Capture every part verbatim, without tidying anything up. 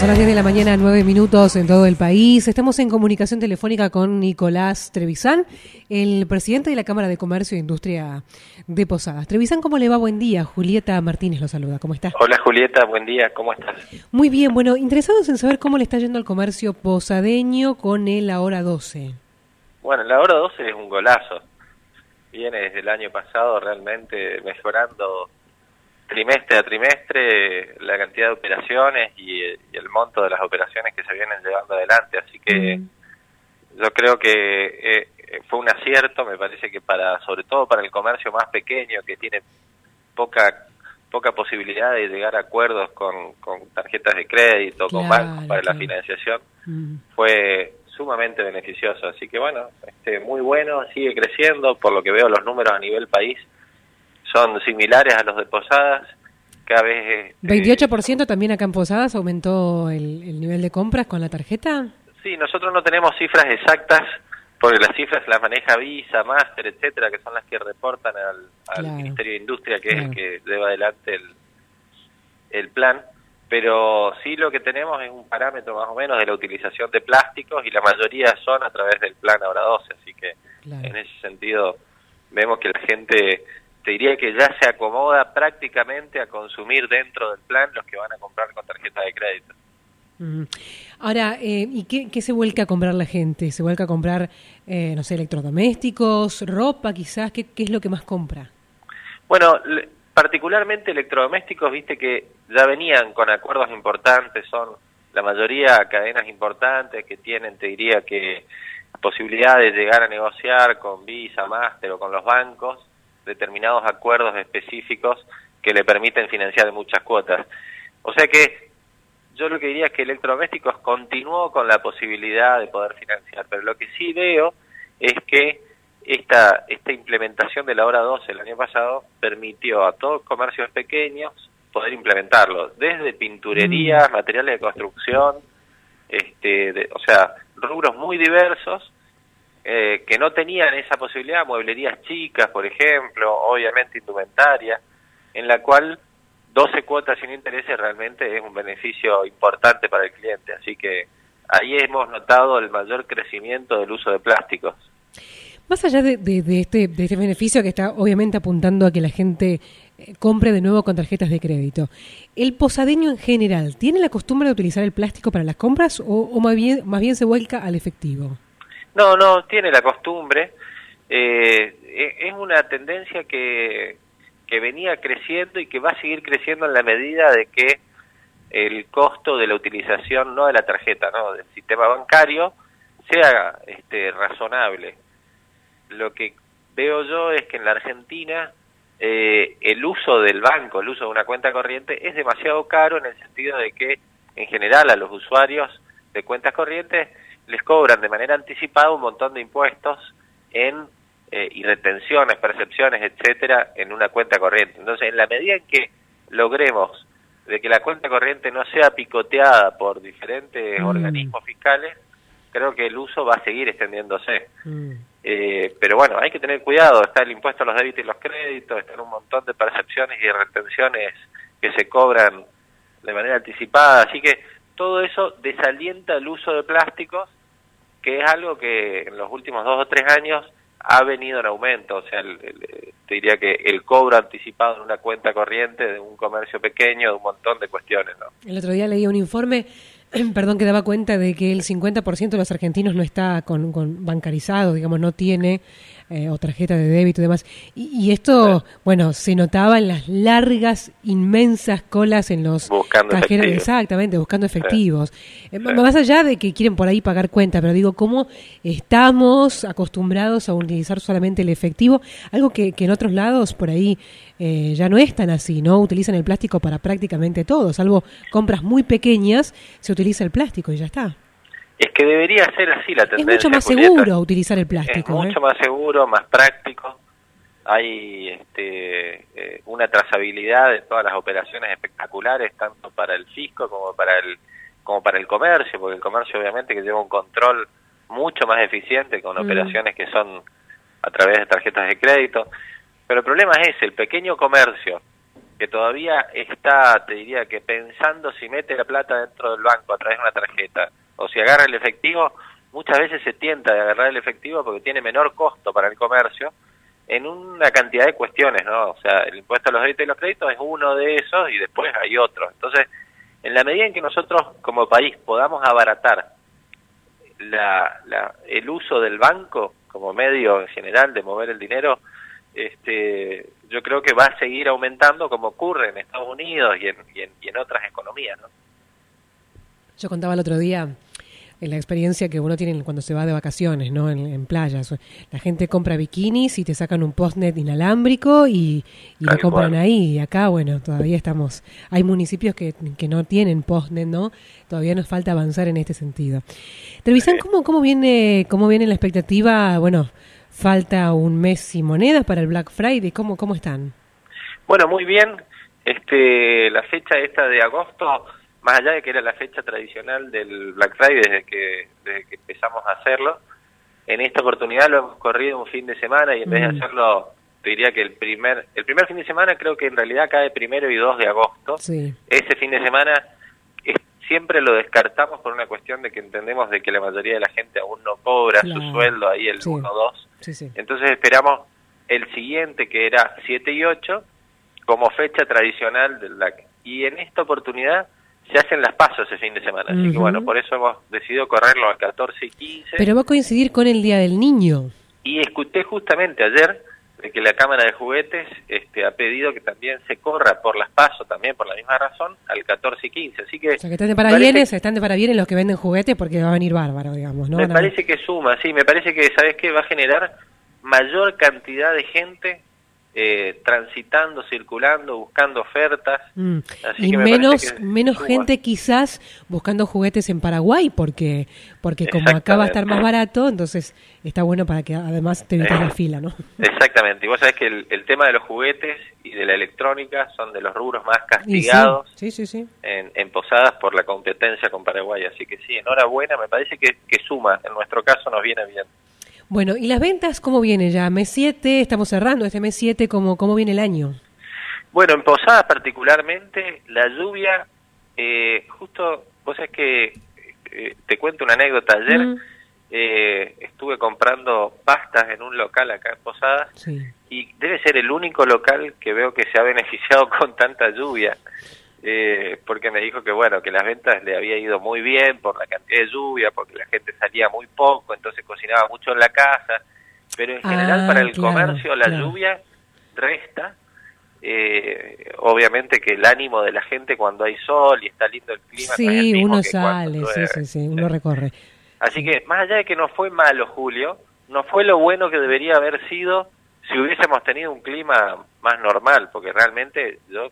Son las diez de la mañana, nueve minutos en todo el país. Estamos en comunicación telefónica con Nicolás Trevisan, el presidente de la Cámara de Comercio e Industria de Posadas. Trevisan, ¿cómo le va? Buen día. Julieta Martínez lo saluda. ¿Cómo está? Hola Julieta, buen día. ¿Cómo estás? Muy bien. Bueno, interesados en saber cómo le está yendo al comercio posadeño con el Ahora doce. Bueno, el Ahora doce es un golazo. Viene desde el año pasado realmente mejorando trimestre a trimestre la cantidad de operaciones y, y el monto de las operaciones que se vienen llevando adelante, así que mm. yo creo que eh, fue un acierto, me parece que para, sobre todo para el comercio más pequeño que tiene poca poca posibilidad de llegar a acuerdos con, con tarjetas de crédito, claro, con bancos para claro. la financiación, mm. fue sumamente beneficioso, así que bueno, este, muy bueno, sigue creciendo, por lo que veo los números a nivel país son similares a los de Posadas, cada vez... Este, ¿veintiocho por ciento también acá en Posadas aumentó el, el nivel de compras con la tarjeta? Sí, nosotros no tenemos cifras exactas, porque las cifras las maneja Visa, Master, etcétera, que son las que reportan al, al claro. Ministerio de Industria, que claro. es el que lleva adelante el, el plan, pero sí lo que tenemos es un parámetro más o menos de la utilización de plásticos, y la mayoría son a través del plan Ahora doce, así que claro. en ese sentido vemos que la gente... te diría que ya se acomoda prácticamente a consumir dentro del plan los que van a comprar con tarjeta de crédito. Mm. Ahora, eh, ¿y qué, qué se vuelca a comprar la gente? ¿Se vuelca a comprar, eh, no sé, electrodomésticos, ropa quizás? ¿Qué, qué es lo que más compra? Bueno, le, particularmente electrodomésticos, viste que ya venían con acuerdos importantes, son la mayoría cadenas importantes que tienen, te diría que, posibilidad de llegar a negociar con Visa, Master o con los bancos, determinados acuerdos específicos que le permiten financiar muchas cuotas. O sea que yo lo que diría es que electrodomésticos continuó con la posibilidad de poder financiar, pero lo que sí veo es que esta esta implementación de la Ahora doce el año pasado permitió a todos los comercios pequeños poder implementarlo, desde pinturerías, mm. materiales de construcción, este, de, o sea, rubros muy diversos, Eh, que no tenían esa posibilidad, mueblerías chicas, por ejemplo, obviamente indumentaria, en la cual doce cuotas sin intereses realmente es un beneficio importante para el cliente, así que ahí hemos notado el mayor crecimiento del uso de plásticos. Más allá de, de, de, este, de este beneficio que está obviamente apuntando a que la gente compre de nuevo con tarjetas de crédito, ¿el posadeño en general tiene la costumbre de utilizar el plástico para las compras o, o más bien, más bien se vuelca al efectivo? No, no, tiene la costumbre, eh, es una tendencia que, que venía creciendo y que va a seguir creciendo en la medida de que el costo de la utilización, no de la tarjeta, no del sistema bancario, sea este, razonable. Lo que veo yo es que en la Argentina eh, el uso del banco, el uso de una cuenta corriente es demasiado caro en el sentido de que en general a los usuarios de cuentas corrientes les cobran de manera anticipada un montón de impuestos en eh, y retenciones, percepciones, etcétera, en una cuenta corriente. Entonces, en la medida en que logremos de que la cuenta corriente no sea picoteada por diferentes mm. organismos fiscales, creo que el uso va a seguir extendiéndose. Mm. Eh, pero bueno, hay que tener cuidado, está el impuesto a los débitos y los créditos, están un montón de percepciones y retenciones que se cobran de manera anticipada, así que todo eso desalienta el uso de plásticos, que es algo que en los últimos dos o tres años ha venido en aumento. O sea, el, el, te diría que el cobro anticipado en una cuenta corriente de un comercio pequeño, de un montón de cuestiones, ¿no? El otro día leí un informe, perdón, que daba cuenta de que el cincuenta por ciento de los argentinos no está con, con bancarizado, digamos, no tiene eh, o tarjeta de débito y demás. Y, y esto, sí. bueno, se notaba en las largas, inmensas colas en los buscando cajeros. Efectivo. Exactamente, buscando efectivos. Sí. Eh, sí. Más allá de que quieren por ahí pagar cuenta, pero digo, ¿cómo estamos acostumbrados a utilizar solamente el efectivo? Algo que, que en otros lados por ahí eh, ya no es tan así, ¿no? Utilizan el plástico para prácticamente todo, salvo compras muy pequeñas, se utiliza el plástico y ya está. Es que debería ser así la tendencia. Es mucho más Julieta. seguro utilizar el plástico. Es mucho ¿eh? más seguro, más práctico. Hay este, eh, una trazabilidad de todas las operaciones espectaculares, tanto para el fisco como para el como para el comercio, porque el comercio obviamente que lleva un control mucho más eficiente con mm. operaciones que son a través de tarjetas de crédito. Pero el problema es ese, el pequeño comercio que todavía está, te diría que pensando si mete la plata dentro del banco a través de una tarjeta o si agarra el efectivo, muchas veces se tienta de agarrar el efectivo porque tiene menor costo para el comercio en una cantidad de cuestiones, ¿no? O sea, el impuesto a los débitos y los créditos es uno de esos y después hay otros. Entonces, en la medida en que nosotros como país podamos abaratar la, la, el uso del banco como medio en general de mover el dinero, este, yo creo que va a seguir aumentando como ocurre en Estados Unidos y en, y en, y en otras economías, ¿no? Yo contaba el otro día en la experiencia que uno tiene cuando se va de vacaciones, ¿no? En, en playas. La gente compra bikinis y te sacan un postnet inalámbrico y, y lo compran ahí. Y acá, bueno, todavía estamos... Hay municipios que, que no tienen postnet, ¿no? Todavía nos falta avanzar en este sentido. Trevisan, sí. ¿cómo, cómo, viene, ¿cómo viene la expectativa? Bueno, falta un mes y monedas para el Black Friday. ¿Cómo, cómo están? Bueno, muy bien. Este, la fecha esta de agosto... Más allá de que era la fecha tradicional del Black Friday desde que, desde que empezamos a hacerlo, en esta oportunidad lo hemos corrido un fin de semana y en mm. vez de hacerlo, te diría que el primer el primer fin de semana creo que en realidad cae primero y dos de agosto. Sí. Ese fin de semana es, siempre lo descartamos por una cuestión de que entendemos de que la mayoría de la gente aún no cobra claro. su sueldo ahí el sí. uno dos. Sí, sí. Entonces esperamos el siguiente que era siete y ocho como fecha tradicional del Black. Y en esta oportunidad se hacen las pasos ese fin de semana, así uh-huh. que bueno, por eso hemos decidido correrlo al catorce y quince. Pero va a coincidir con el Día del Niño. Y escuché justamente ayer de que la Cámara de Juguetes este, ha pedido que también se corra por las pasos, también por la misma razón, al catorce y quince, así que... O sea, que están de parabienes, están de parabienes los que venden juguetes porque va a venir bárbaro, digamos, ¿no? Me no. parece que suma, sí, me parece que, ¿sabes qué? Va a generar mayor cantidad de gente... Eh, transitando, circulando, buscando ofertas. Mm. Así y que menos menos suba. Gente quizás buscando juguetes en Paraguay, porque porque como acá va a estar más barato, entonces está bueno para que además te evites eh, la fila, ¿no? Exactamente. Y vos sabés que el, el tema de los juguetes y de la electrónica son de los rubros más castigados sí, sí, sí, sí. En, en Posadas por la competencia con Paraguay. Así que sí, enhorabuena, me parece que, que suma. En nuestro caso nos viene bien. Bueno, ¿y las ventas cómo viene ya? Mes siete, estamos cerrando este mes siete, ¿cómo, cómo viene el año? Bueno, en Posadas particularmente, la lluvia, eh, justo, vos sabés que, eh, te cuento una anécdota, ayer mm. eh, estuve comprando pastas en un local acá en Posadas, sí. y debe ser el único local que veo que se ha beneficiado con tanta lluvia. Eh, porque me dijo que bueno, que las ventas le había ido muy bien por la cantidad de lluvia, porque la gente salía muy poco, entonces cocinaba mucho en la casa, pero en general ah, para el claro, comercio la claro. lluvia resta, eh, obviamente que el ánimo de la gente cuando hay sol y está lindo el clima sí, no es el mismo uno que sale, sí, sí, sí, uno recorre. Así que más allá de que no fue malo julio, no fue lo bueno que debería haber sido si hubiésemos tenido un clima más normal, porque realmente yo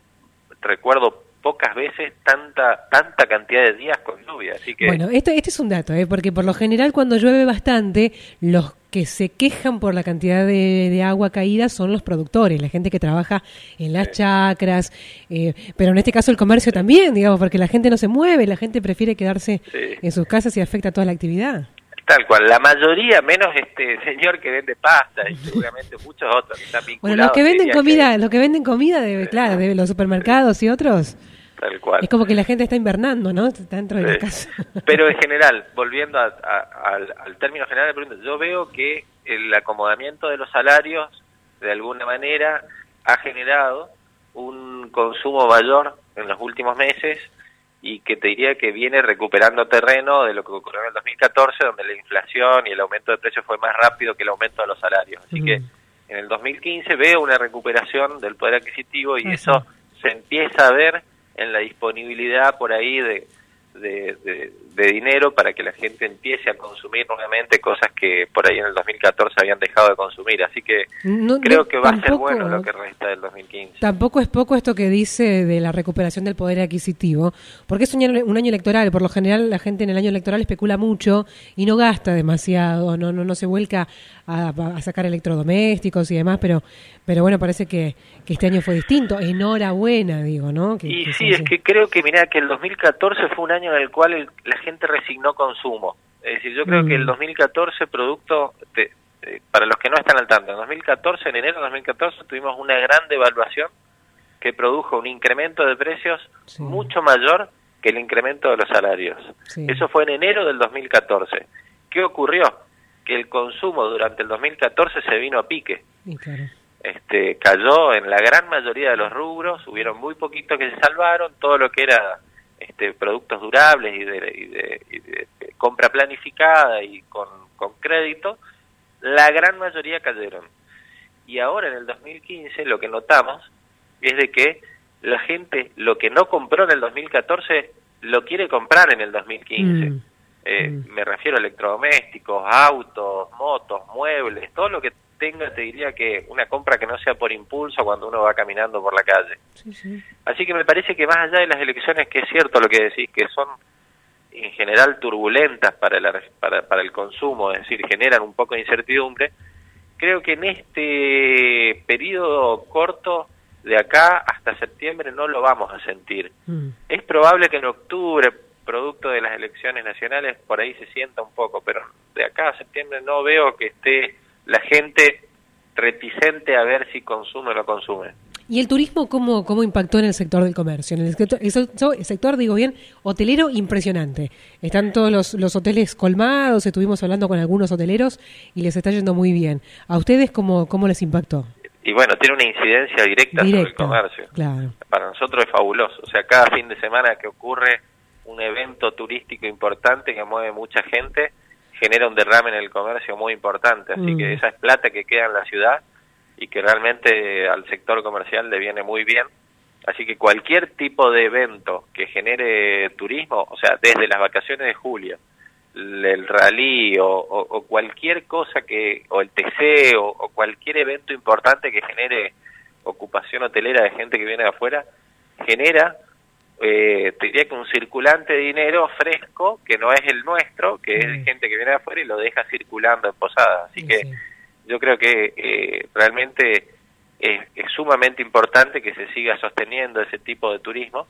recuerdo pocas veces tanta tanta cantidad de días con lluvia, así que... Bueno, este, este es un dato, ¿eh? Porque por lo general cuando llueve bastante, los que se quejan por la cantidad de, de agua caída son los productores, la gente que trabaja en las sí. chacras, eh, pero en este caso el comercio sí. también, digamos, porque la gente no se mueve, la gente prefiere quedarse sí. en sus casas y afecta toda la actividad. Tal cual, la mayoría, menos este señor que vende pasta y seguramente muchos otros que están vinculados. Bueno, los que venden comida, que... los que venden comida, de, claro, de los supermercados y otros. Tal cual. Es como que la gente está invernando, ¿no? Está dentro de sí. la casa. Pero en general, volviendo a, a, al, al término general, yo veo que el acomodamiento de los salarios, de alguna manera, ha generado un consumo mayor en los últimos meses, y que te diría que viene recuperando terreno de lo que ocurrió en el dos mil catorce, donde la inflación y el aumento de precios fue más rápido que el aumento de los salarios. Así mm. que en el dos mil quince veo una recuperación del poder adquisitivo y uh-huh. eso se empieza a ver en la disponibilidad por ahí de, de, de, de dinero para que la gente empiece a consumir nuevamente cosas que por ahí en el dos mil catorce habían dejado de consumir. Así que no, creo no, que va tampoco, a ser bueno lo que resta del dos mil quince. Tampoco es poco esto que dice de la recuperación del poder adquisitivo, porque es un año, un año electoral. Por lo general la gente en el año electoral especula mucho y no gasta demasiado, no no no se vuelca a, a sacar electrodomésticos y demás, pero pero bueno, parece que, que este año fue distinto. Enhorabuena, digo, ¿no? Que, y que sí, es que creo que, mirá, que el dos mil catorce fue un año en el cual el, la gente resignó consumo. Es decir, yo creo mm. que el dos mil catorce, producto, de, de, para los que no están al tanto, en dos mil catorce, en enero de dos mil catorce, tuvimos una gran devaluación que produjo un incremento de precios sí. mucho mayor que el incremento de los salarios. Sí. Eso fue en enero del dos mil catorce. ¿Qué ocurrió? Que el consumo durante el dos mil catorce se vino a pique. Sí, claro. Este, cayó en la gran mayoría de los rubros, hubieron muy poquitos que se salvaron, todo lo que era este, productos durables y de, y de, y de, de compra planificada y con, con crédito, la gran mayoría cayeron. Y ahora en el dos mil quince lo que notamos es de que la gente lo que no compró en el dos mil catorce lo quiere comprar en el dos mil quince. Mm. Eh, mm. Me refiero a electrodomésticos, autos, motos, muebles, todo lo que tenga, te diría que una compra que no sea por impulso cuando uno va caminando por la calle. Sí, sí. Así que me parece que más allá de las elecciones, que es cierto lo que decís, que son en general turbulentas para, la, para, para el consumo, es decir, generan un poco de incertidumbre, creo que en este periodo corto, de acá hasta septiembre, no lo vamos a sentir. Mm. Es probable que en octubre, producto de las elecciones nacionales, por ahí se sienta un poco, pero de acá a septiembre no veo que esté la gente reticente a ver si consume o no consume. ¿Y el turismo cómo, cómo impactó en el sector del comercio? En el sector, el sector, digo bien, hotelero, impresionante. Están todos los, los hoteles colmados, estuvimos hablando con algunos hoteleros y les está yendo muy bien. ¿A ustedes cómo, cómo les impactó? Y bueno, tiene una incidencia directa, directa sobre el comercio. Claro. Para nosotros es fabuloso. O sea, cada fin de semana que ocurre un evento turístico importante que mueve mucha gente, genera un derrame en el comercio muy importante, así mm. que esa es plata que queda en la ciudad y que realmente al sector comercial le viene muy bien, así que cualquier tipo de evento que genere turismo, o sea, desde las vacaciones de julio, el rally o, o, o cualquier cosa que, o el T C o, o cualquier evento importante que genere ocupación hotelera de gente que viene de afuera, genera Eh, te diría que un circulante de dinero fresco, que no es el nuestro, que mm. es de gente que viene de afuera y lo deja circulando en Posadas. Así sí, que sí. yo creo que eh, realmente es, es sumamente importante que se siga sosteniendo ese tipo de turismo,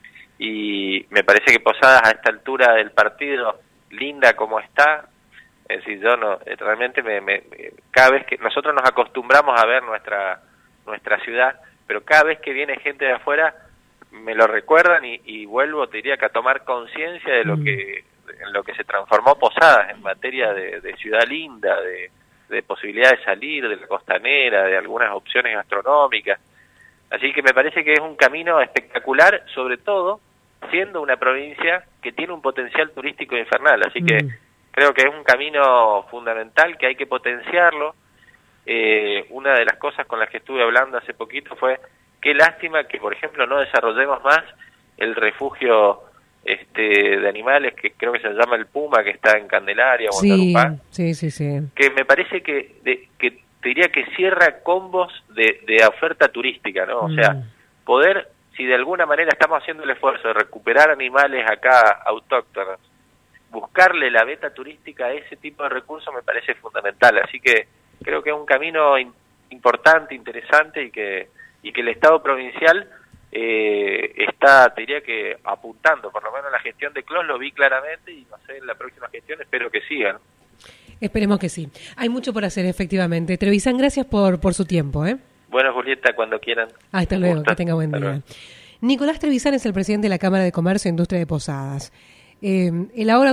y me parece que Posadas a esta altura del partido, linda como está, es decir, yo no, realmente me, me, cada vez que nosotros nos acostumbramos a ver nuestra, nuestra ciudad, pero cada vez que viene gente de afuera me lo recuerdan y, y vuelvo, te diría que a tomar conciencia de lo mm. que en lo que se transformó Posadas en materia de, de ciudad linda, de, de posibilidad de salir de la costanera, de algunas opciones gastronómicas. Así que me parece que es un camino espectacular, sobre todo siendo una provincia que tiene un potencial turístico infernal. Así mm. que creo que es un camino fundamental que hay que potenciarlo. Eh, una de las cosas con las que estuve hablando hace poquito fue qué lástima que, por ejemplo, no desarrollemos más el refugio este, de animales, que creo que se llama el Puma, que está en Candelaria o en sí, Tarupá, sí, sí, sí. que me parece que, de, que te diría que cierra combos de, de oferta turística, ¿no? Mm. O sea, poder, si de alguna manera estamos haciendo el esfuerzo de recuperar animales acá autóctonos, buscarle la beta turística a ese tipo de recursos me parece fundamental. Así que creo que es un camino in, importante, interesante y que y que el Estado provincial eh, está, te diría que apuntando, por lo menos en la gestión de Clos lo vi claramente, y no sé, en la próxima gestión espero que sigan. Esperemos que sí. Hay mucho por hacer, efectivamente. Trevisan, gracias por, por su tiempo. ¿eh? Bueno, Julieta, cuando quieran. Hasta luego, que tenga buen día. Nicolás Trevisan es el presidente de la Cámara de Comercio e Industria de Posadas. Eh, el ahora